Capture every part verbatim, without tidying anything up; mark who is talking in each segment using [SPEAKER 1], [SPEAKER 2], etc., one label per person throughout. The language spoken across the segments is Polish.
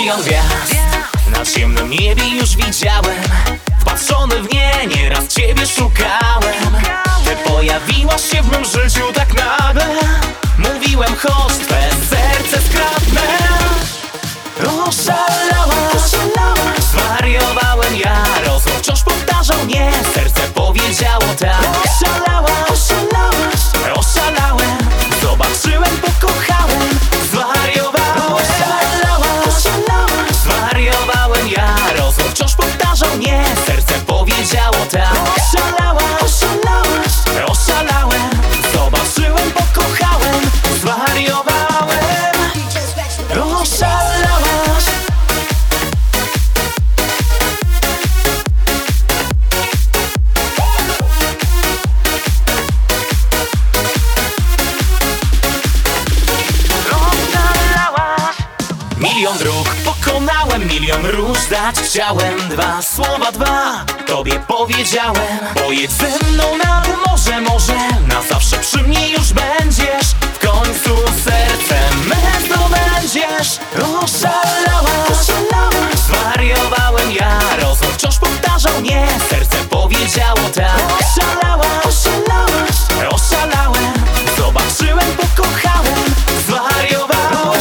[SPEAKER 1] Milion gwiazd na ciemnym niebie już widziałem. Wpatrzony w nie, nieraz ciebie szukałem. Ty pojawiłaś się w mym życiu tak nagle. Mówiłem, chodź, twe serce skradnę. Oszalałaś, zwariowałem ja. Rozum wciąż powtarzał nie, serce powiedziało tak. Oszalałaś, oszalałem. Zobaczyłem, pokochałem, zwariowałem. Zwariowałem ja. Rozum wciąż powtarzał nie, serce powiedziało tak. Oszalałaś, oszalałem. Zobaczyłem, pokochałem, zwariowałem. Oszalałaś. Milion dróg pokonałem, milion róż dać chciałem. Dwa słowa, dwa tobie powiedziałem. Pojedź ze mną nad morze, może na zawsze przy mnie już będziesz. W końcu sercem me zdobędziesz. Oszalałaś, zwariowałem ja. Rozum wciąż powtarzał nie, serce powiedziało tak. Oszalałaś, oszalałem. Zobaczyłem, pokochałem, zwariowałem.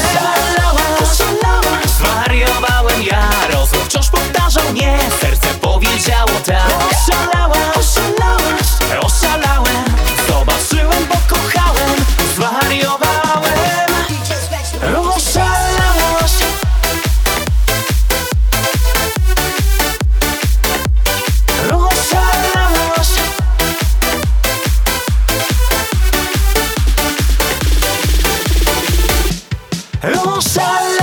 [SPEAKER 1] Zwariowałem ja. Rozum wciąż powtarzał nie, serce powiedziało tak. Oszalałaś, oszalałem. Zobaczyłem, pokochałem, zwariowałem. Oszalałaś. Oszalałaś. Oszalałaś.